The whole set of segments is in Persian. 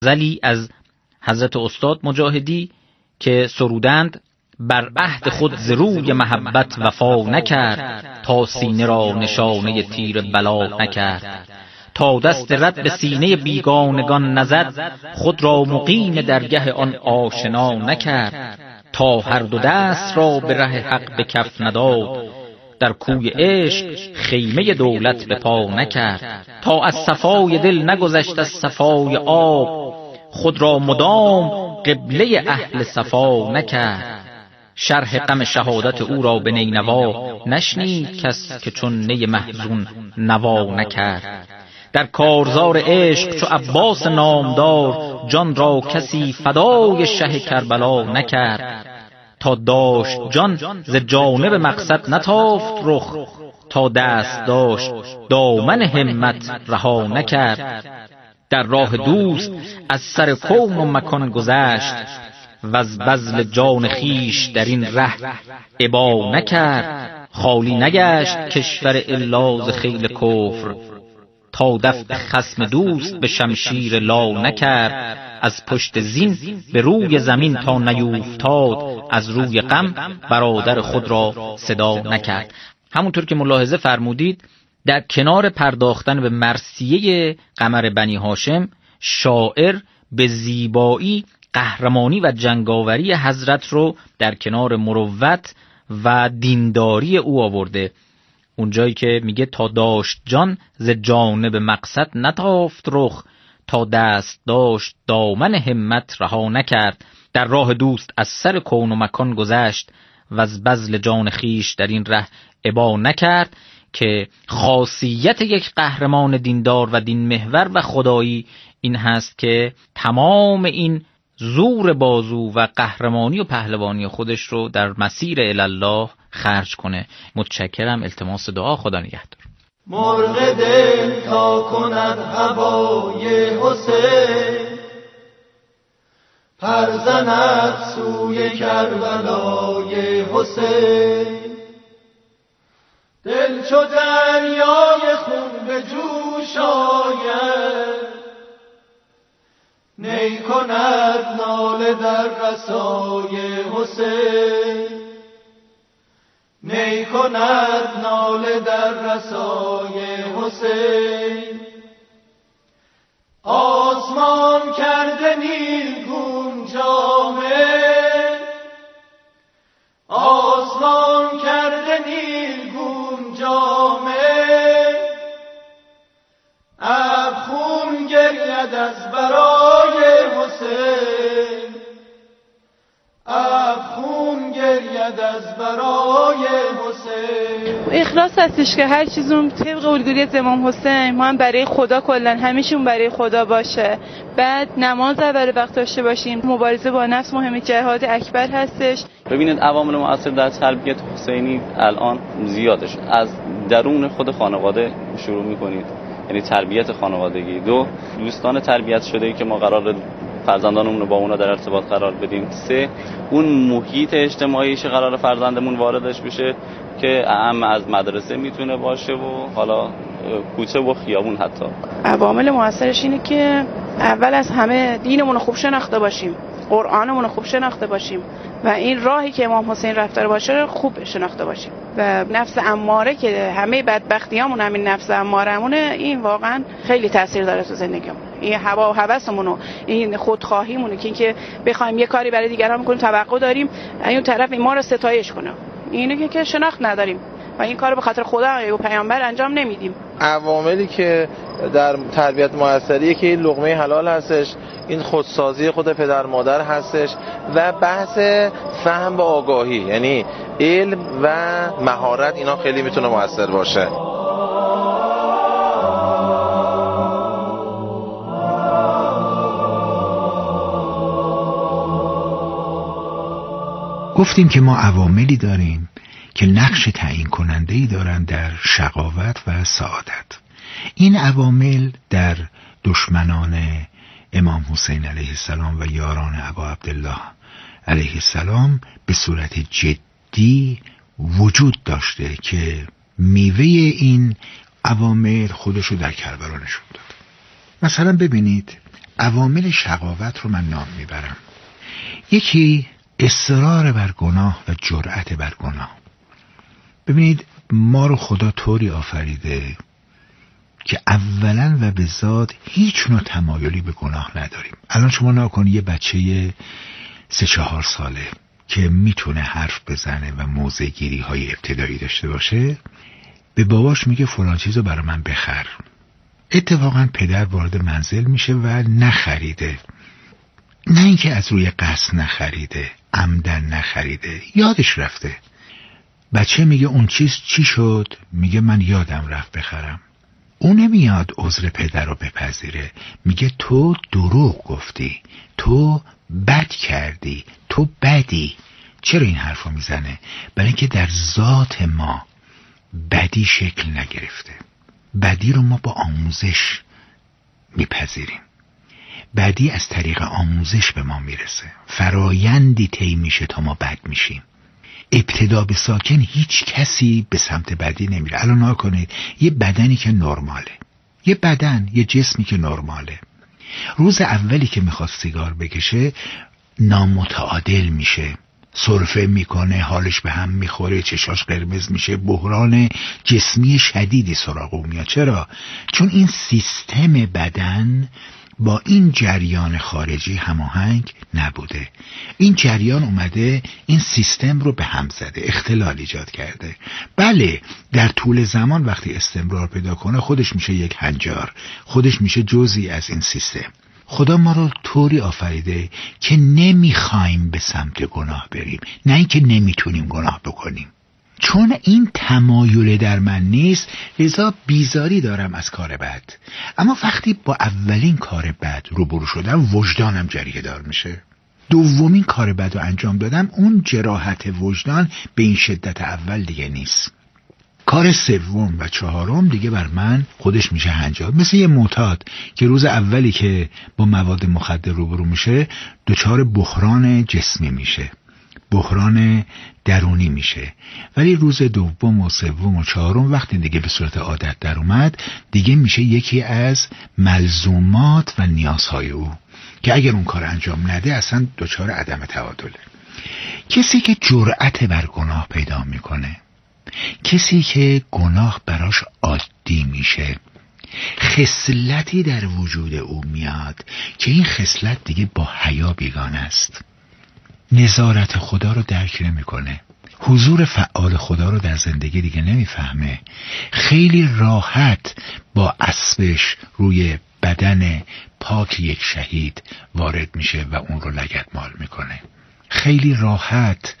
غزلی از حضرت استاد مجاهدی که سرودند: بر عهد خود ز روی محبت وفا نکرد، تا سینه را نشانه تیر بلا نکرد. تا دست رد به سینه بیگانگان نزد، خود را مقیم درگه آن آشنا نکرد. تا هر دو دست را به ره حق به کف نداد، در کوی عشق خیمه دولت به پا نکرد. تا از صفای دل نگذشت از صفای آب، خود را مدام قبله اهل صفا نکرد. شرح غم شهادت او را به نینوا، نشنید کس که چون نی محزون نوا نکرد. در کارزار عشق چو عباس نامدار، جان را کسی فدای شه کربلا نکرد. تا داشت جان ز جانب مقصد نتافت رخ، تا دست داشت دامن همت رها نکرد. در راه دوست از سر کون و مکان گذشت، و از بذل جان خیش در این ره ابا نکرد. خالی نگشت کشور الا ز خیل کفر، تا دفع خصم دوست به شمشیر لا نکرد. از پشت زین به روی زمین تا نیوفتاد، از روی غم برادر خود را صدا نکرد. همونطور که ملاحظه فرمودید، در کنار پرداختن به مرثیه قمر بنی هاشم، شاعر به زیبایی قهرمانی و جنگاوری حضرت رو در کنار مروت و دینداری او آورده. اونجایی که میگه تا داشت جان ز جانب مقصد نتافت رخ، تا دست داشت دامن همت رها نکرد. در راه دوست از سر کون و مکان گذشت، و از بذل جان خیش در این ره ابا نکرد. که خاصیت یک قهرمان دیندار و دین محور و خدایی این هست که تمام این زور بازو و قهرمانی و پهلوانی خودش رو در مسیر الله خرج کنه. متشکرم. التماس دعا. خدا نگهدار. مرغ دل تا کند هوای حسین، پر زند سوی کربلای حسین. دل چو دریای خون به جوش آید، نی کند ناله در رسای حسین. نی کند ناله در رسای حسین. آسمان کرده نیلگون جامه، آسمان کرده نیلگون جامه. اب خون گرید از برای حسین، اب خون گرید از برای حسین. اخلاص هستش که هر چیزون طبق الگوی امام حسین، ما هم برای خدا، کلا همیشون برای خدا باشه. بعد نماز اول وقت داشته باشیم. مبارزه با نفس مهمه، جهاد اکبر هستش. ببینید عوامل مؤثر در تربیت حسینی الان زیادش از درون خود خانواده شروع می‌کنید، یعنی تربیت خانوادگی. دو، دوستان تربیت شده‌ای که ما قرار فرزندانمون رو با اونا در ارتباط قرار بدیم. سه، اون محیط اجتماعیش قرار فرزندمون واردش بشه که اهم از مدرسه میتونه باشه و حالا کوچه و خیابون. حتی عوامل مؤثرش اینه که اول از همه دینمون رو خوب شناخته باشیم، قرآنمون رو خوب شناخته باشیم و این راهی که امام حسین رفته باشه رو خوب شناخته باشیم. و نفس اماره که همه بدبختیامون همین نفس امارهمونه، این واقعا خیلی تاثیر داره تو زندگیمون. این هوا و هوسمون و این خودخواهیمونه که اینکه بخوایم یه کاری برای دیگران بکنیم، توقع داریم این طرف ما رو ستایش کنه. اینه که شناخت نداریم و این کارو به خاطر خدا و پیامبر انجام نمیدیم. عواملی که در تربیت موثریه که این لقمه حلال هستش، این خودسازی خود پدر مادر هستش و بحث فهم و آگاهی، یعنی علم و مهارت، اینا خیلی میتونه موثر باشه. گفتیم که ما عواملی داریم که نقش تعیین کننده‌ای دارن در شقاوت و سعادت. این عوامل در دشمنان امام حسین علیه السلام و یاران ابا عبدالله علیه السلام به صورت جدی وجود داشته که میوه این عوامل خودشو در کربلا نشون داد. مثلا ببینید عوامل شقاوت رو من نام میبرم. یکی اصرار بر گناه و جرأت بر گناه. ببینید ما رو خدا طوری آفریده که اولا و به ذات هیچ نوع تمایلی به گناه نداریم. الان شما ناکن یه بچه 3-4 ساله که میتونه حرف بزنه و موضع گیری های ابتدایی داشته باشه، به باباش میگه فلان چیزو برای من بخر. اتفاقا پدر وارد منزل میشه و نخریده. نه اینکه از روی قصد نخریده، عمدن نخریده، یادش رفته. بچه میگه اون چیز چی شد؟ میگه من یادم رفت بخرم. اون نمیاد عذر پدر رو بپذیره، میگه تو دروغ گفتی، تو بد کردی، تو بدی. چرا این حرف رو میزنه؟ برای اینکه در ذات ما بدی شکل نگرفته. بدی رو ما با آموزش میپذیریم. بدی از طریق آموزش به ما میرسه. فرایندی طی میشه تا ما بد میشیم. ابتدا به ساکن هیچ کسی به سمت بدی نمیره. الان نگاه کنید، یه بدنی که نرماله، یه بدن، یه جسمی که نرماله، روز اولی که میخواد سیگار بکشه نامتعادل میشه، سرفه میکنه، حالش به هم میخوره، چشاش قرمز میشه، بحران جسمی شدیدی سراغ او میاد. چرا؟ چون این سیستم بدن با این جریان خارجی هماهنگ نبوده. این جریان اومده این سیستم رو به هم زده، اختلال ایجاد کرده. بله، در طول زمان وقتی استمرار پیدا کنه خودش میشه یک هنجار، خودش میشه جزئی از این سیستم. خدا ما رو طوری آفریده که نمیخوایم به سمت گناه بریم، نه اینکه نمیتونیم گناه بکنیم. چون این تمایل در من نیست، لذا بیزاری دارم از کار بد. اما وقتی با اولین کار بد روبرو شدم، وجدانم جریه دار میشه. دومین کار بد رو انجام دادم، اون جراحت وجدان به این شدت اول دیگه نیست. کار سوم و چهارم دیگه بر من خودش میشه هنجار. مثل یه معتاد که روز اولی که با مواد مخدر روبرو میشه دچار بحران جسمی میشه، بحران درونی میشه، ولی روز دوم و سوم و چهارم وقتی دیگه به صورت عادت در اومد، دیگه میشه یکی از ملزومات و نیازهای او که اگر اون کار انجام نده اصلا دچار عدم تعادله. کسی که جرأت بر گناه پیدا میکنه، کسی که گناه براش عادی میشه، خصلتی در وجود او میاد که این خصلت دیگه با حیا بیگانه است. نظارت خدا رو درک نمیکنه، حضور فعال خدا رو در زندگی دیگه نمیفهمه. خیلی راحت با اسبش روی بدن پاک یک شهید وارد میشه و اون رو لگدمال میکنه. خیلی راحت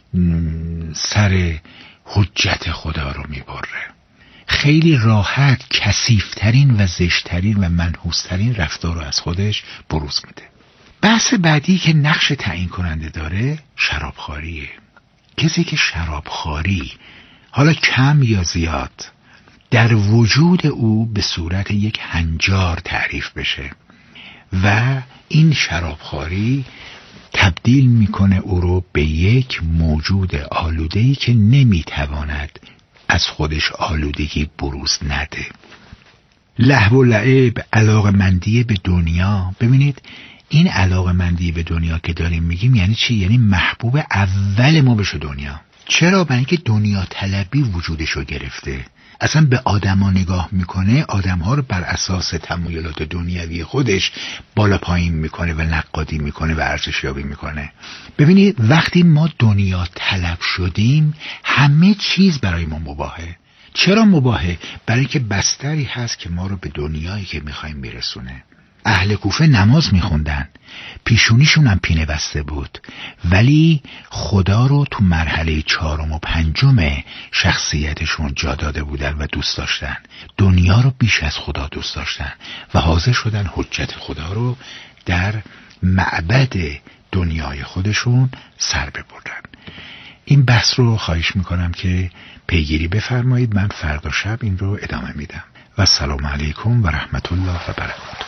سر حجت خدا رو میبره. خیلی راحت کثیف‌ترین و زشت‌ترین و منحوس‌ترین رفتار رو از خودش بروز میده. بحث بعدی که نقش تعیین کننده داره شرابخواریه. کسی که شرابخواری، حالا کم یا زیاد، در وجود او به صورت یک هنجار تعریف بشه و این شرابخواری تبدیل میکنه او رو به یک موجود آلوده‌ای که نمیتواند از خودش آلودگی بروز نده. لهو و لعب، علاقه‌مندی به دنیا. ببینید این علاقه‌مندی به دنیا که داریم میگیم یعنی چی؟ یعنی محبوب اول ما بشه دنیا. چرا؟ برای اینکه دنیا طلبی وجودش رو گرفته. اصلا به آدما نگاه میکنه، آدمها رو بر اساس تمایلات دنیوی خودش بالا پایین میکنه و نقادی میکنه و ارزشیابی میکنه. ببینید وقتی ما دنیا طلب شدیم همه چیز برای ما مباهه. چرا مباهه؟ برای اینکه بستری هست که ما رو به دنیایی که میخوایم میرسونه. اهل کوفه نماز میخوندن، پیشونیشون هم پینه بسته بود، ولی خدا رو تو مرحله 4 و 5 شخصیتشون جا داده بودن و دوست داشتن. دنیا رو بیش از خدا دوست داشتن و حاضر شدن حجت خدا رو در معبد دنیای خودشون سر ببرن. این بحث رو خواهش میکنم که پیگیری بفرمایید. من فردا شب این رو ادامه میدم و السلام علیکم و رحمت الله و برکاته.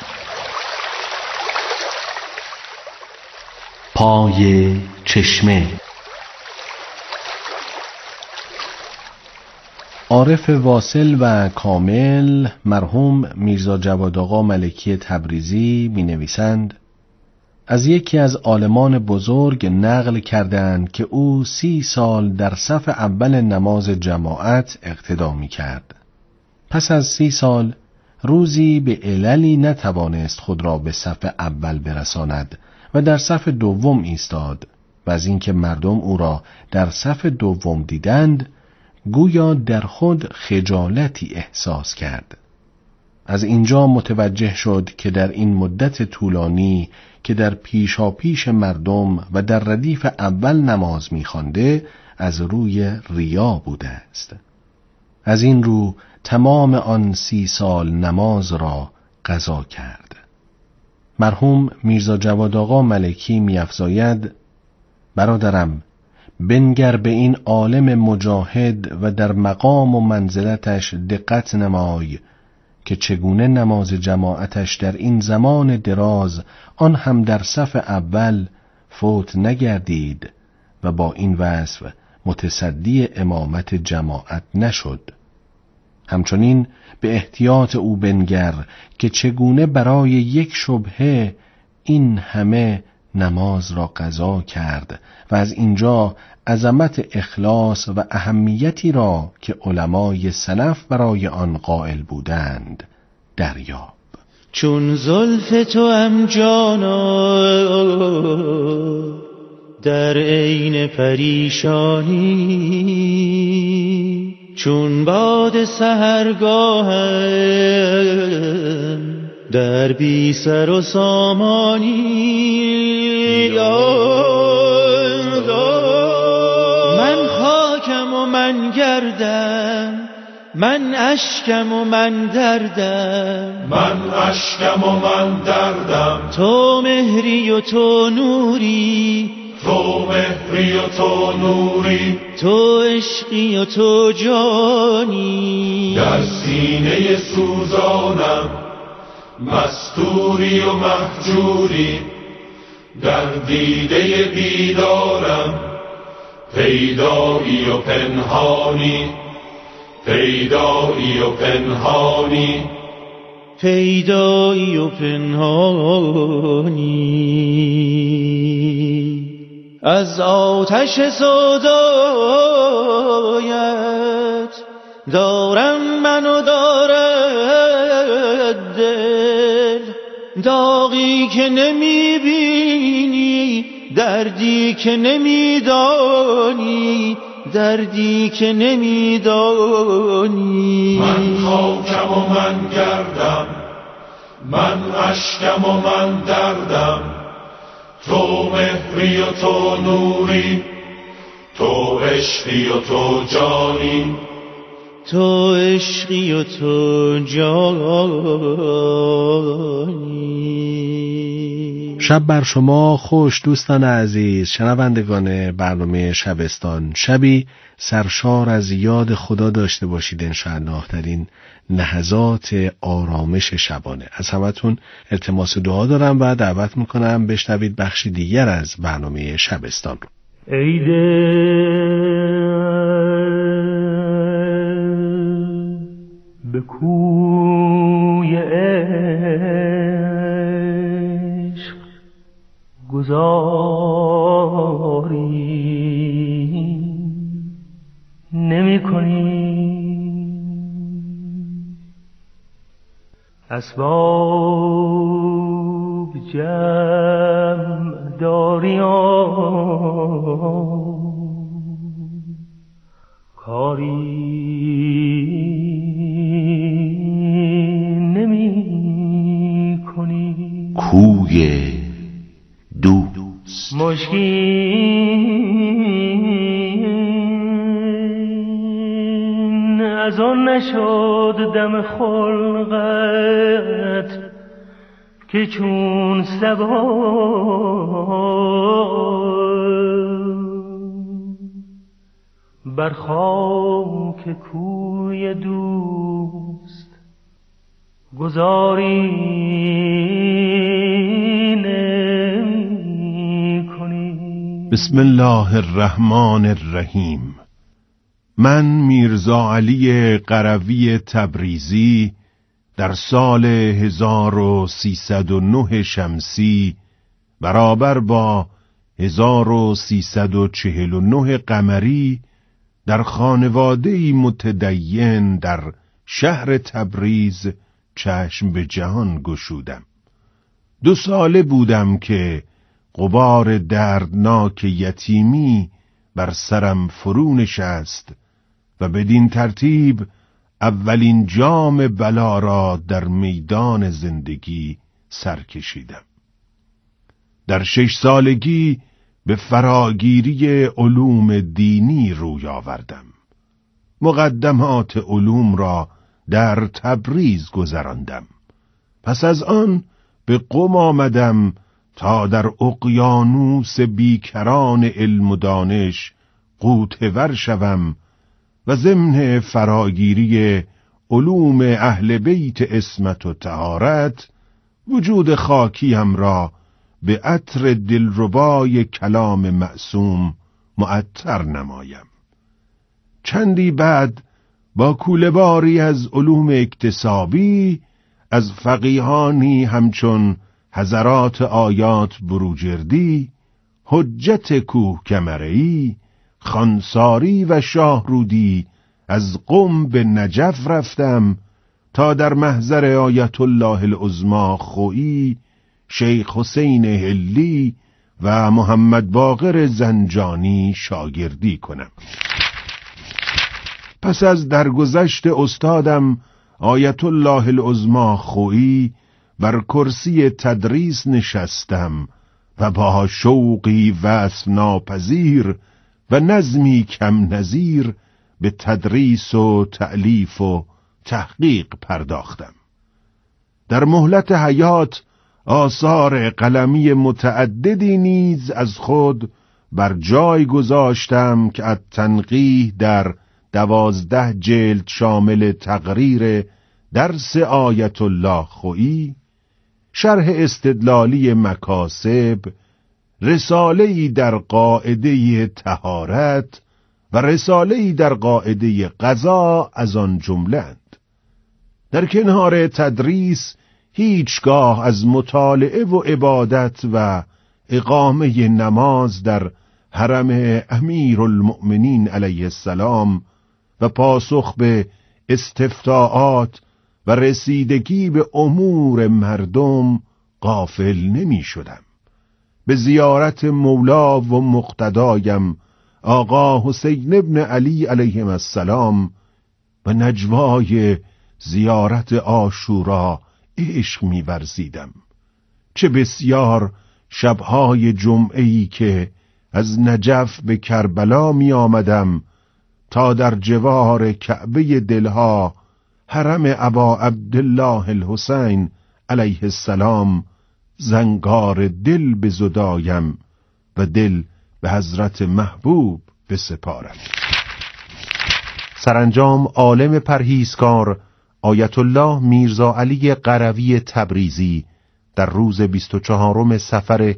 پای چشمه. عارف واصل و کامل مرحوم میرزا جواد آقا ملکی تبریزی می نویسند: از یکی از عالمان بزرگ نقل کردند که او 30 سال در صف اول نماز جماعت اقتدا می کرد. پس از 30 سال روزی به عللی نتوانست خود را به صف اول برساند و در صف دوم ایستاد و از اینکه مردم او را در صف دوم دیدند گویا در خود خجالتی احساس کرد. از اینجا متوجه شد که در این مدت طولانی که در پیشاپیش مردم و در ردیف اول نماز می‌خوانده از روی ریا بوده است. از این رو تمام آن 30 سال نماز را قضا کرد. مرحوم میرزا جواد آقا ملکی می‌افزاید: برادرم، بنگر به این عالم مجاهد و در مقام و منزلتش دقت نمای که چگونه نماز جماعتش در این زمان دراز آن هم در صف اول فوت نگردید و با این وصف متصدی امامت جماعت نشد. همچنین به احتیاط او بنگر که چگونه برای یک شبهه این همه نماز را قضا کرد و از اینجا عظمت اخلاص و اهمیتی را که علمای سلف برای آن قائل بودند دریاب. چون زلف تو هم جانا در عین پریشانی، چون باد سحرگاهم در بی سر و سامانی. من خاکم و من گردم، من اشکم و من دردم، من اشکم و من دردم، تو مهری و تو نوری، تو مهری و تو نوری، تو عشقی و تو جانی. در سینه سوزانم مستوری و مهجوری، در دیده بیدارم پیدایی و پنهانی، پیدایی و پنهانی، پیدایی و پنهانی. از آتش سودایت دارم منو دارد دل، داغی که نمیبینی، دردی که نمیدانی، دردی که نمیدانی. من خاکم و من گردم، من اشکم و من دردم، تو مهری و تو نوری، تو عشقی و تو جانی، تو عشقی و تو جانی. شب بر شما خوش دوستان عزیز، شنوندگان برنامه شبستان. شبی سرشار از یاد خدا داشته باشید انشاءالله در این لحظات آرامش شبانه. از همتون التماس دعا دارم و دعوت میکنم بشنوید بخشی دیگر از برنامه شبستان رو. ای به کوی عشق گذاری نمی کنی، اسباب جمع داری کاری نمی کنی. کوی دوست مشکین از آن نشد دم خلقت که چون صبا بر خاک کوی دوست گذاری نمی کنی. بسم الله الرحمن الرحیم. من میرزا علی قروی تبریزی در سال 1309 شمسی برابر با 1349 قمری در خانواده‌ای متدین در شهر تبریز چشم به جهان گشودم. 2 ساله بودم که غبار دردناک یتیمی بر سرم فرو نشست و بدین ترتیب اولین جام بلا را در میدان زندگی سر کشیدم. در 6 سالگی به فراگیری علوم دینی روی آوردم. مقدمات علوم را در تبریز گذراندم. پس از آن به قم آمدم تا در اقیانوس بیکران علم و دانش غوطه‌ور شوم و ضمن فراگیری علوم اهل بیت عصمت و طهارت وجود خاکیم را به عطر دلربای کلام معصوم معطر نمایم. چندی بعد با کوله‌باری از علوم اکتسابی از فقیهانی همچون حضرات آیات بروجردی، حجت کوهکمرعی، خانساری و شاهرودی از قم به نجف رفتم تا در محضر آیت الله العظمی خویی، شیخ حسین هلی و محمد باقر زنجانی شاگردی کنم. پس از درگذشت استادم آیت الله العظمی خویی بر کرسی تدریس نشستم و با شوقی وصف ناپذیر و نظمی کم نظیر به تدریس و تألیف و تحقیق پرداختم. در مهلت حیات آثار قلمی متعددی نیز از خود بر جای گذاشتم که التنقیح در 12 جلد شامل تقریر درس آیت الله خویی، شرح استدلالی مکاسب، رساله‌ای در قاعده طهارت و رساله‌ای در قاعده قضا از آن جمله‌اند. در کنار تدریس هیچگاه از مطالعه و عبادت و اقامه نماز در حرم امیرالمؤمنین علیه السلام و پاسخ به استفتاءات و رسیدگی به امور مردم غافل نمی شدم. به زیارت مولا و مقتدایم آقا حسین ابن علی علیهم السلام و نجوای زیارت عاشورا عشق می ورزیدم. چه بسیار شبهای جمعه‌ای که از نجف به کربلا می آمدم تا در جوار کعبه دلها حرم ابا عبدالله الحسین علیه السلام زنگار دل بزدایم و دل به حضرت محبوب بسپارم. سرانجام عالم پرهیزکار آیت الله میرزا علی قروی تبریزی در روز 24 صفر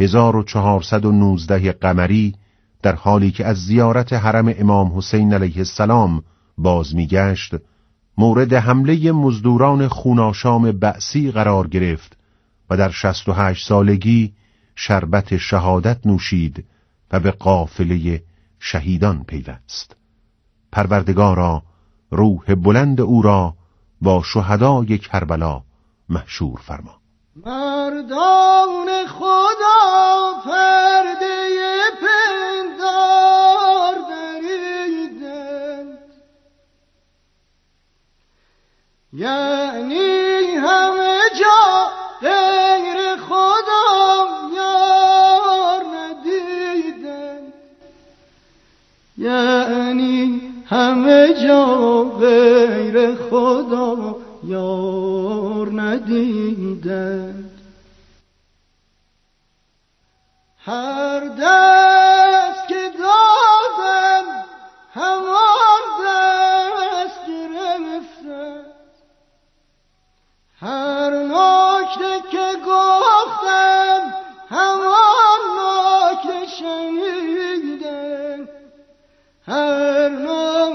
1419 قمری در حالی که از زیارت حرم امام حسین علیه السلام باز میگشت، مورد حمله مزدوران خوناشام بعثی قرار گرفت و در 68 سالگی شربت شهادت نوشید و به قافله شهیدان پیوست. پروردگارا روح بلند او را با شهدای کربلا محشور فرما. مردان خدا پرده پندار دریدند، یعنی همه جا غیر خدا یار ندیدند، یعنی همه جا غیر خدا یار ندیدند. هر دست که دادم همان دست گرفتم، هر نکته که گفتم همان نکته شنیدم، هر نکته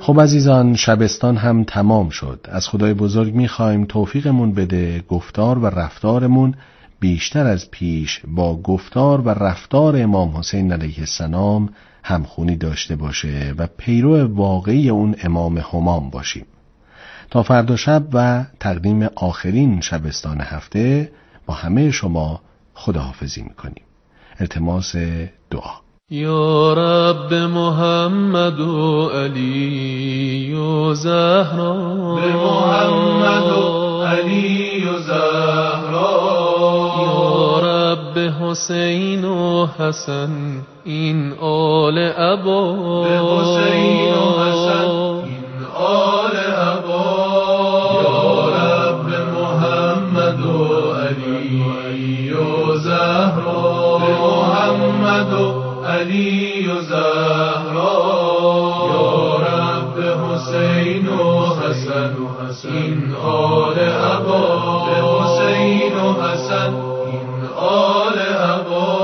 خب عزیزان، شبستان هم تمام شد. از خدای بزرگ میخوایم توفیقمون بده گفتار و رفتارمون بیشتر از پیش با گفتار و رفتار امام حسین علیه السلام همخونی داشته باشه و پیرو واقعی اون امام همام باشیم. تا فردا شب و تقدیم آخرین شبستان هفته با همه شما خداحافظی میکنیم. التماس دعا. یا رب محمد و علی و زهرا، به محمد و علی و زهرا. یا رب حسین و حسن این آل ابا، به حسین و حسن این آل ابا. یا رب محمد و علی و زهرا، به محمد و علی و زهرا. یا رب حسین و حسن این آل ابا، به حسین و حسن این آل ابا.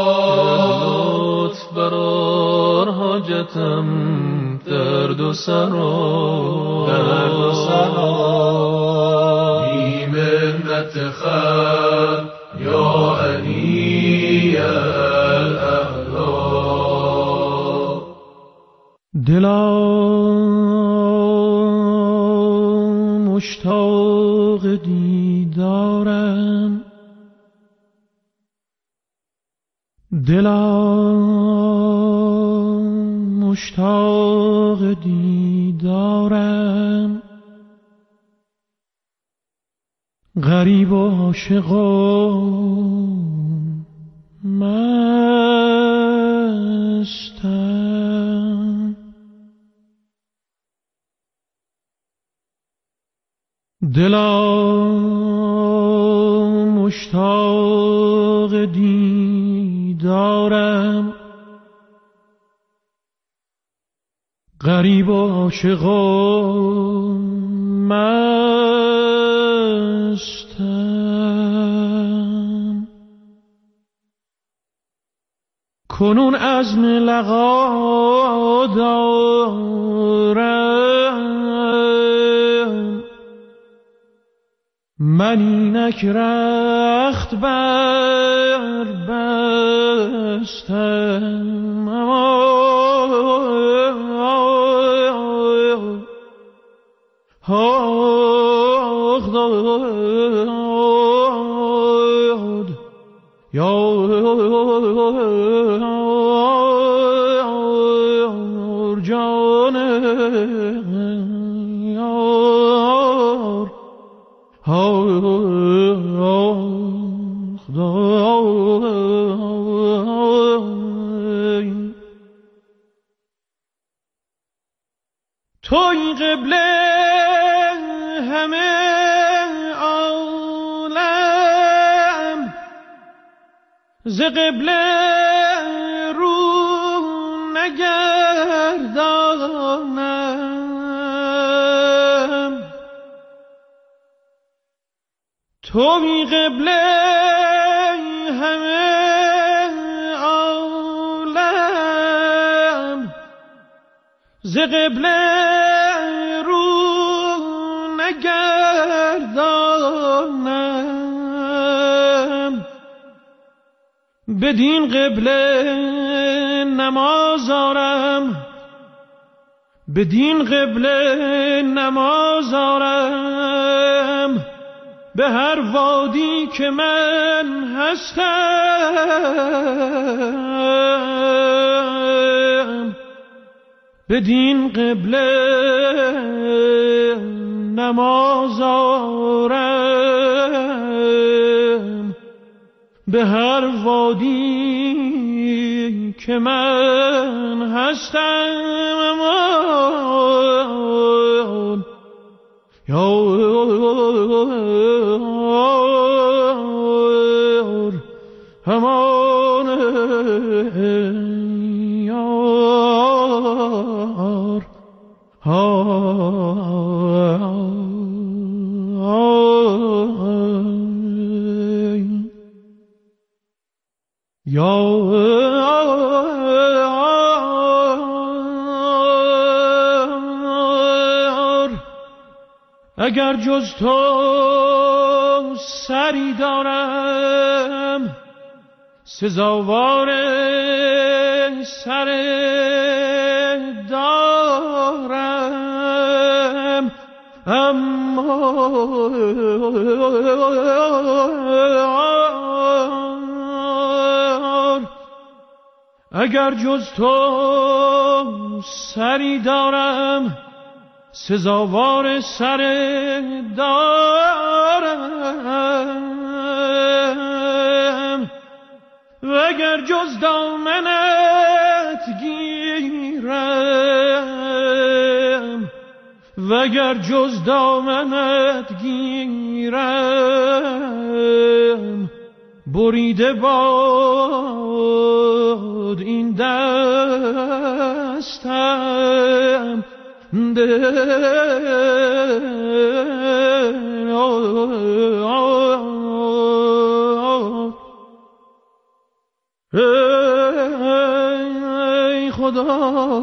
لطف برار حاجتم درد و سرا، درد و سرا. بی منت خلق یا علی الاعلا. دلا مشتاق دیدارم، دلا مشتاق دیدارم. غریب و عاشق و مستم. دلا مشتاق دیدارم، غریب و عاشق و مستم. کنون عزم لقا دارم، من اینک رخت بر بستم. آخ داد یار جان یار. توی قبله همه عالم، ز قبله رو نگردانم. توی قبله همه عالم، ز قبله نگردانم. بدین قبله نماز آرم، بدین قبله نماز آرم. به هر وادی که من هستم، بدین قبله نماز آرم. به هر وادی که من هستم، یار همان یار. اگر جز تو سری دارم سزاوار سر دارم، اما اگر جز تو سری دارم سزاوار سر دارم، وگر جز دامنت گیرم، وگر جز دامنت گیرم، بریده باد این دستم، ای خدا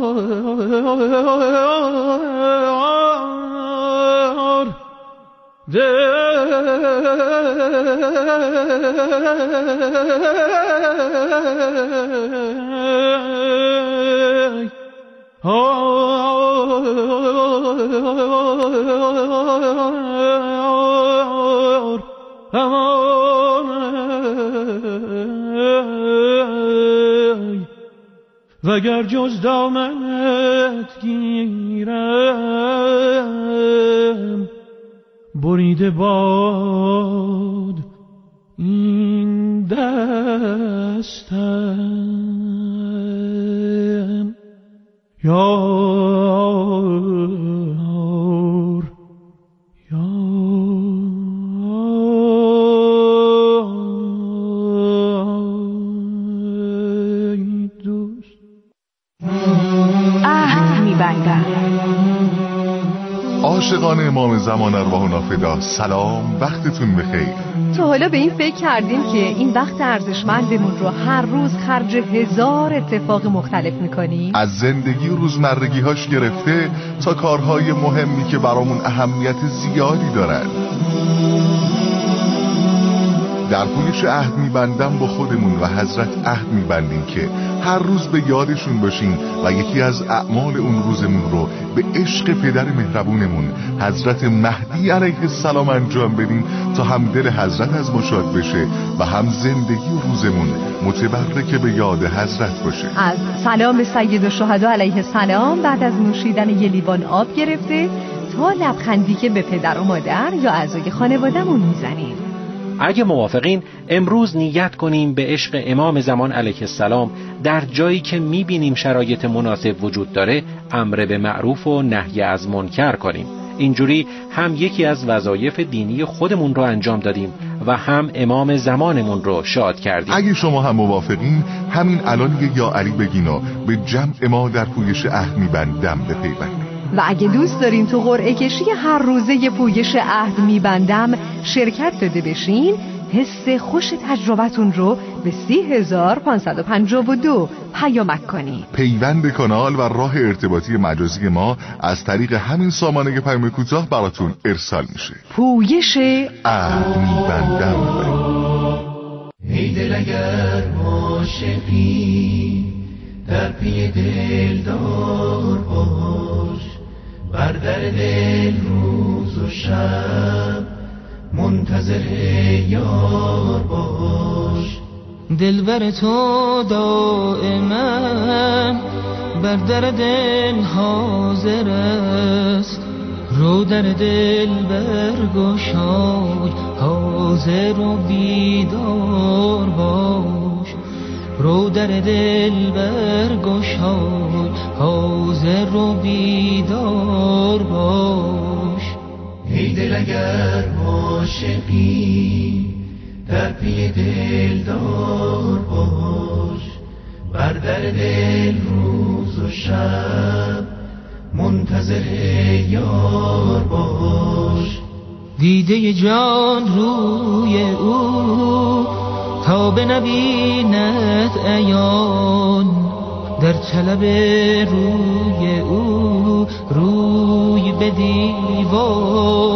وگر جز دامنت گیرم، بریده باد این دستم. عاشقان امام زمان ارواحنا فدا، سلام، وقتتون بخیر. تو حالا به این فکر کردیم که این وقت ارزشمندمون رو هر روز خرج 1000 اتفاق مختلف میکنیم؟ از زندگی روزمرگی هاش گرفته تا کارهای مهمی که برامون اهمیت زیادی دارن. در پویش عهد میبندم با خودمون و حضرت عهد میبندیم که هر روز به یادشون باشیم و یکی از اعمال اون روزمون رو به عشق پدر مهربونمون حضرت مهدی علیه السلام انجام بدیم تا هم دل حضرت از ما شاد بشه و هم زندگی روزمون متبرک به یاد حضرت باشه. از سلام سید الشهدا علیه السلام بعد از نوشیدن یه لیوان آب گرفته تا لبخندی که به پدر و مادر یا اعضای خانواده‌مون میزنیم. اگه موافقین امروز نیت کنیم به عشق امام زمان علیه السلام در جایی که میبینیم شرایط مناسب وجود داره امر به معروف و نهی از منکر کنیم. اینجوری هم یکی از وظایف دینی خودمون رو انجام دادیم و هم امام زمانمون رو شاد کردیم. اگه شما هم موافقین همین الان یا علی بگین و به جمع ما در پویش عهد میبندم بپیوندید. و اگه دوست دارین تو قرعه کشی هر روزه پویش عهد میبندم شرکت داده بشین، حس خوش تجربتون رو به 30552 پیامک کنید. پیوند کانال و راه ارتباطی مجازی ما از طریق همین سامانه پیام کوتاه براتون ارسال میشه. پویش عهد میبندم. ای دل اگر عاشقی در پی دلدار باش، بر در دل روز و شب منتظر یار باش. دلبر تو دائما بر در دل حاضر است، رو در دل برگشای حاضر و بیدار باش. رو در دل برگشای حاضر و بیدار باش. ای دل اگر عاشقی در پی دلدار باش، بر در دل روز و شب منتظر یار باش. دیده جان روی او تا بنبیند عیان، در طلب روی او روی به دیوار